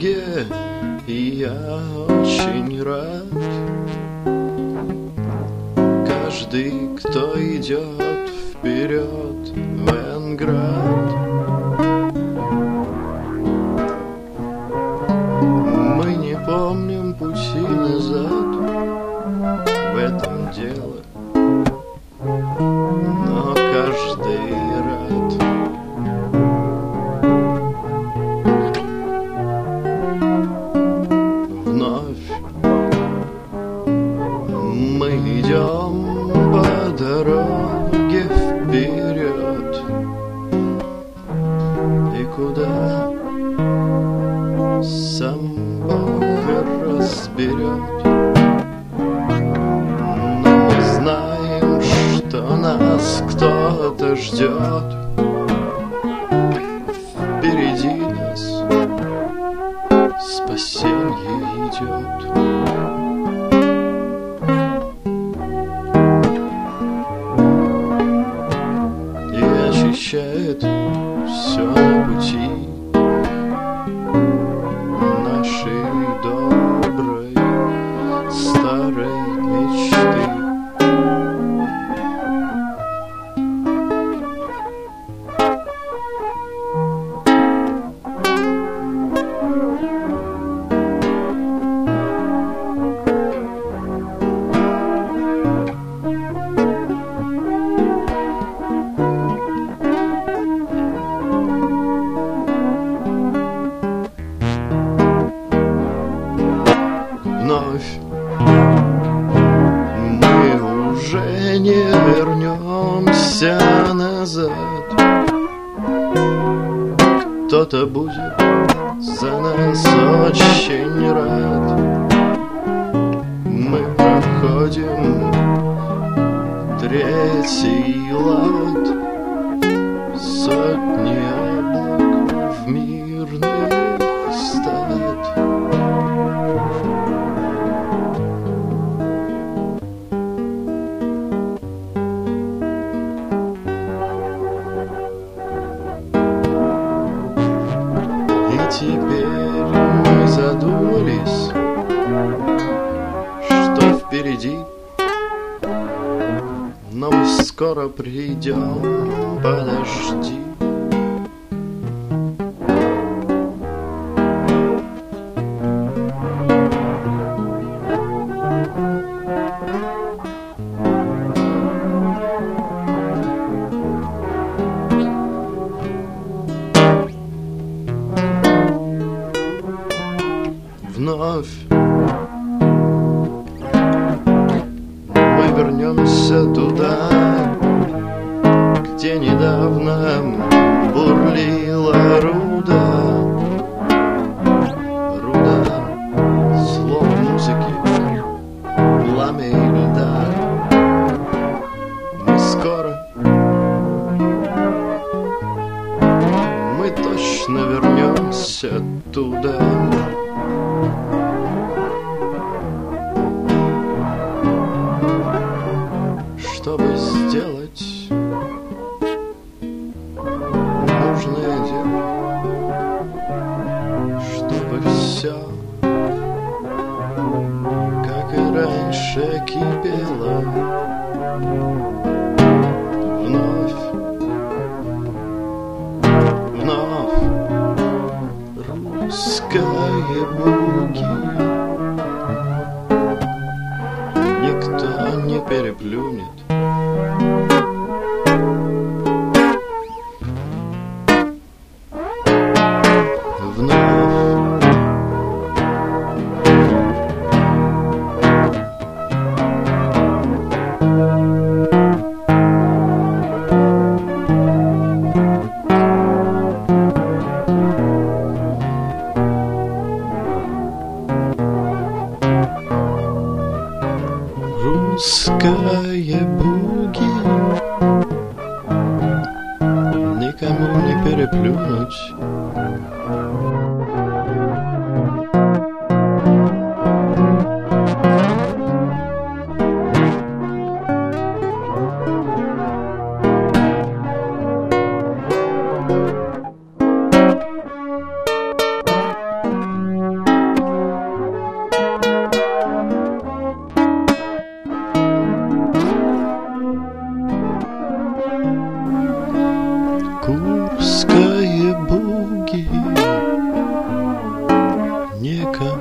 дороге, и я очень рад. Каждый, кто идет вперед в Энград. Мы не помним пути назад, в этом дело, но каждый рад. Вновь мы идем по дороге вперед, и куда сам Бог разберет. Но мы знаем, что нас кто-то ждет. Впереди нас спасенье идет. И очищает все на пути нашей доброй старой мечты. Вновь мы уже не вернемся назад. Кто-то будет за нас очень рад. Мы проходим третий лад, сотни облаков мирных стад. И теперь мы задумались, что впереди, но мы скоро придем, подожди. Вновь мы вернемся туда, где недавно бурлила руда. Руда слов музыки, пламя и льда. Мы скоро, мы точно вернемся туда. Чтобы сделать нужное дело, чтобы все, как и раньше, кипело. Вновь, вновь русская буги никто не переплюнет. Русская буги никому не переплюнуть. снега.